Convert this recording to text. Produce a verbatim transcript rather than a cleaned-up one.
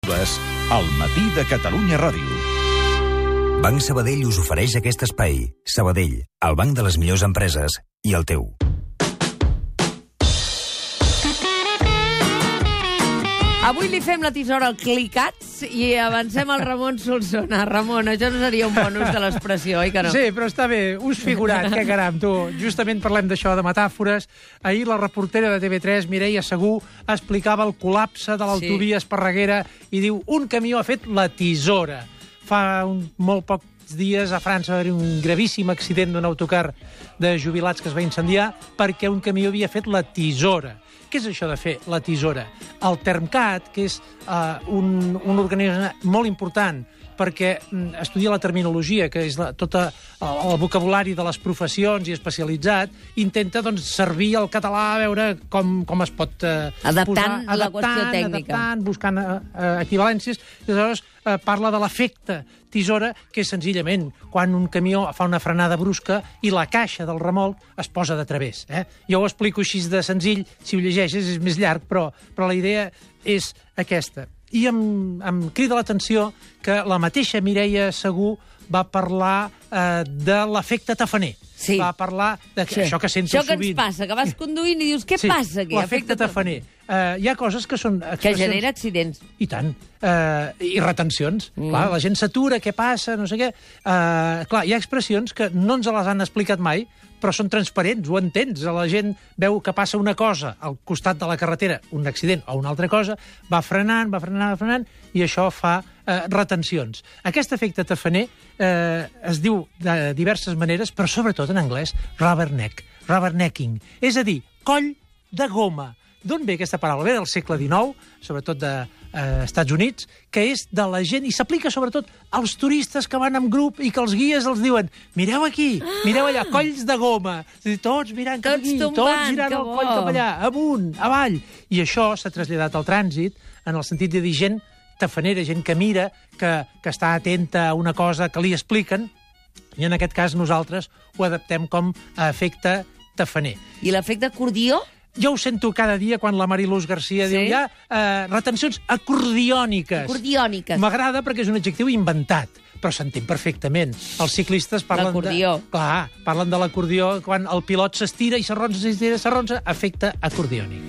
Al matí de Catalunya Ràdio. Banc Sabadell us ofereix aquest espai. Sabadell, el banc de les millors empreses i el teu. Avui li fem la tisora al clicats i avancem al Ramon Solsona. Ramon, això no seria un bon ús de l'expressió, oi que no? Sí, però està bé, ús figurat, que caram, tu. Justament parlem d'això, de metàfores. Ahir la reportera de T V tres, Mireia Segú, explicava el col·lapse de l'autovia sí. Esparreguera i diu, un camió ha fet la tisora. Fa un, molt pocs dies a França va haver un gravíssim accident d'un autocar de jubilats que es va incendiar perquè un camió havia fet la tisora. Què és això de fer la tisora? El Termcat, que és uh, un, un organisme molt important perquè estudia la terminologia, que és la, tot el, el vocabulari de les professions i especialitzat, intenta doncs, servir el català a veure com, com es pot uh, adaptant posar, la qüestió tècnica. Adaptant, buscant uh, uh, equivalències, i aleshores uh, parla de l'efecte tisora, que és senzillament quan un camió fa una frenada brusca i la caixa del remolc es posa de través. Eh? Jo ho explico així de senzill, si ho llegeixes és més llarg, però, però la idea és aquesta. I em, em crida l'atenció que la mateixa Mireia Segú va parlar eh, de l'efecte tafaner. Sí. Va parlar de sí. això que sento això que sovint. Això que ens passa, que vas conduint i dius, què sí, passa aquí? L'efecte tafaner. Uh, hi ha coses que són expressions... Que genera accidents. I tant. Uh, I retencions. Mm. Clar, la gent s'atura, què passa, no sé què. Uh, clar, hi ha expressions que no ens les han explicat mai, però són transparents, ho entens. La gent veu que passa una cosa al costat de la carretera, un accident o una altra cosa, va frenant, va frenant, va frenant, i això fa eh, retencions. Aquest efecte tafaner eh, es diu de diverses maneres, però sobretot en anglès, rubberneck, rubbernecking. És a dir, coll de goma. D'on ve aquesta paraula? Ve del segle dinou, sobretot dels eh, Estats Units, que és de la gent, i s'aplica sobretot als turistes que van en grup i que els guies els diuen mireu aquí, mireu allà, colls de goma. És a dir, tots mirant cap tots aquí, tombant, tots girant el coll cap allà, amunt, avall. I això s'ha traslladat al trànsit en el sentit de dir gent tafanera, gent que mira, que, que està atenta a una cosa que li expliquen, i en aquest cas nosaltres ho adaptem com a efecte tafaner. I l'efecte acordió? Jo ho sento cada dia quan la Mariluz Garcia sí? diu hi ha eh, retencions acordiòniques. Acordiòniques. M'agrada perquè és un adjectiu inventat, però s'entén perfectament. Els ciclistes parlen de... L'acordió. Clar, parlen de l'acordió quan el pilot s'estira i s'arronsa, s'estira, s'arronsa, efecte acordiònic.